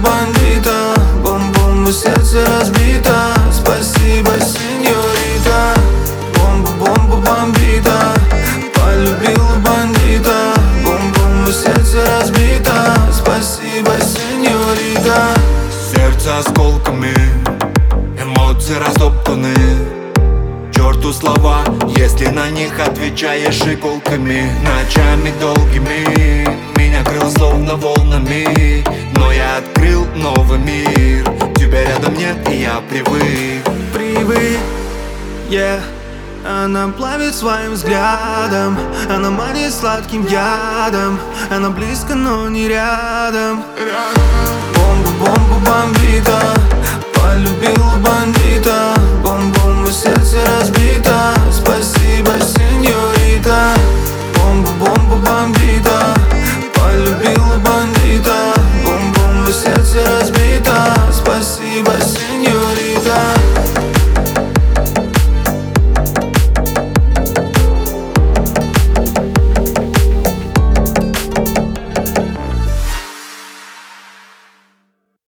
бандита. Бум-бум, и сердце разбито. Спасибо, сеньорита. Бомба, бомбита. Полюбила бандита. Бум-бум, и сердце разбито. Спасибо, сеньорита. Сердце осколками, эмоции растоптаны. Черту слова, если на них отвечаешь иголками. Ночами долгими меня крыло словно волнами, но я открыл новый мир. Тебя рядом нет, и я привык. Она плавит своим взглядом, она манит сладким ядом. Она близко, но не рядом.